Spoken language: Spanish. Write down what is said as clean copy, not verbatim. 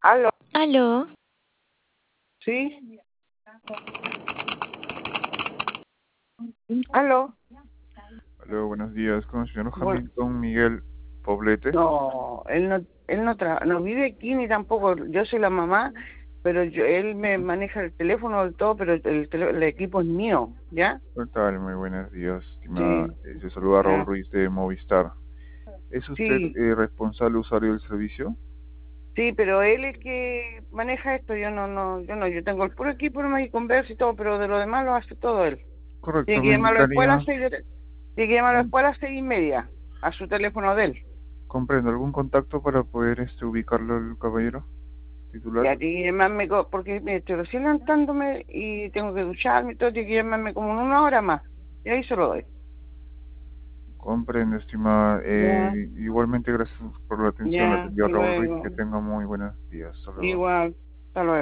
¿Aló? Aló, ¿Sí? ¿Aló? Hola, buenos días. Con el señor Bueno, Hamilton Miguel Poblete. no, no vive aquí ni tampoco, yo soy la mamá, pero él me maneja el teléfono y todo, pero el equipo es mío, ¿ya? ¿Qué tal? Muy buenos días, estimada. Sí, Se saluda Raúl ah, Ruiz de Movistar. ¿Es usted sí, responsable usuario del servicio? sí, pero él es que maneja esto, yo tengo el puro equipo, no me conversa y todo, pero de lo demás lo hace todo él. Correcto, Tiene que me llamarlo después a las indicaría, 6:30, a su teléfono de él. comprendo, algún contacto para poder ubicarlo el caballero titular. Ya tiene que llamarme, porque me estoy recién levantándome y tengo que ducharme y todo, tiene que llamarme como en 1 hora más. Y ahí se lo doy. Comprendo, estimada. Ya, Igualmente, gracias por la atención. La ya, atendió hasta Raúl Ruiz. Que luego. tenga muy buenos días. Hasta luego. Igual, hasta luego.